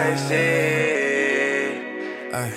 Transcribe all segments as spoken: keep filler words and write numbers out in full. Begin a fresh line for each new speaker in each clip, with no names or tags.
Ay.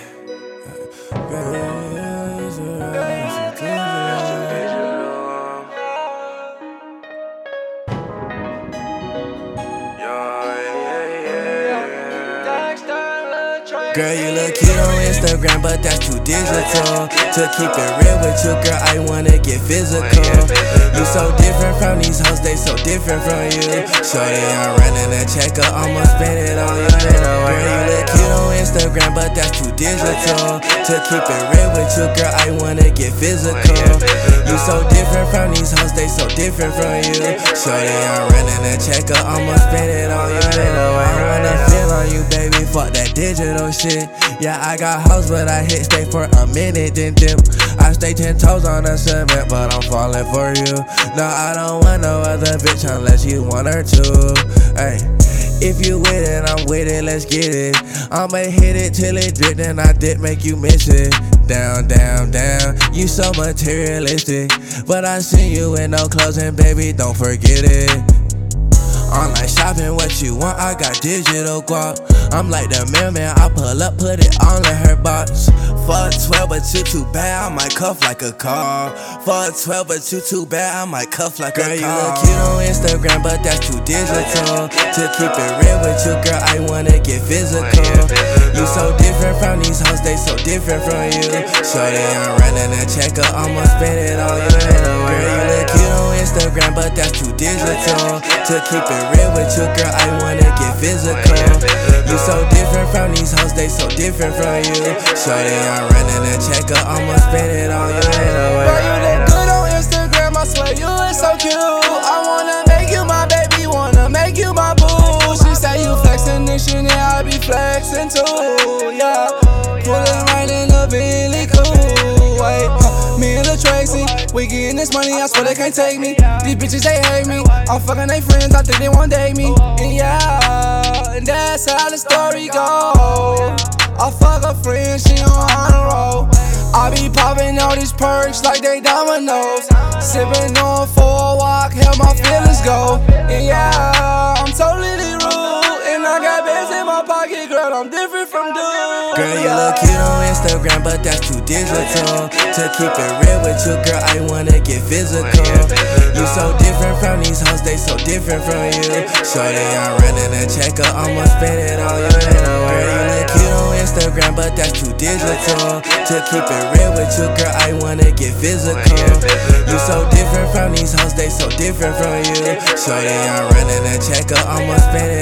Girl, you look cute on Instagram, but that's too digital. To keep it real with you, girl, I wanna get physical. You so different from these hoes, they so different from you. Shorty, I'm running a check up, I'ma spend it on you. Girl, you look cute on Instagram, but that's too digital. To keep it real with you, girl, I wanna get physical. You so different from these hoes, they so different from you. Shorty, I'm running a check up, I'ma spend it on you. I wanna feel on you, baby, fuck that digital shit. Yeah, I got hoes, but I hit stay for a minute, then dip. I stay ten toes on the cement, but I'm falling for you. No, I don't want no other bitch unless you want her to. Ay. If you with it, I'm with it, let's get it. I'ma hit it till it drip, then I dip, make you miss it. Down, down, down, you so materialistic. But I see you in no clothes, and baby, don't forget it. Online shopping, what you want, I got digital guap. I'm like the mailman, I pull up, put it all in her box. Fuck twelve, but you too bad, I might cuff like a car. Fuck twelve, but you too bad, I might cuff like girl, a car. Girl, you look cute on Instagram, but that's too digital. To keep it real with you, girl, I wanna get physical. You so different from these hoes, they so different from you. Shorty, I'm running a check up, I'ma spend it on you. Girl, you look cute on Instagram, but that's too digital. To keep it real with you, girl, I wanna get physical. You so different from these hoes, they so different from you. Shorty, I'm running a check up, I'ma spend it on you.
Girl, you look good on Instagram, I swear you look so cute. I wanna make you my baby, wanna make you my boo. She say you flexing this shit, yeah, I be flexing too, yeah. Pullin' right in the Billy cool, wait. Huh. Me and the Tracy, we getting this money, I swear they can't take me. These bitches, they hate me. I'm fucking they friends, I think they want date me. And yeah, and that's how the story go. I fuck a friend, she on honor roll. I be popping all these perks like they dominoes. Sippin' on for a walk, help my feelings go. And yeah, I'm totally rude. And I got bands in my pocket, girl, I'm different from dude.
Girl, you look cute on Instagram, but that's too digital. To keep it real with you, girl, I wanna get physical. You so different from these hoes, they so different from you. Shorty, I'm running a check up, I'ma spend it on you. Girl, you look cute on Instagram, but that's too digital. To keep it real with you, girl, I wanna get physical. You so different from these hoes, they so different from you. Shorty, I'm running a check up, I'ma spend it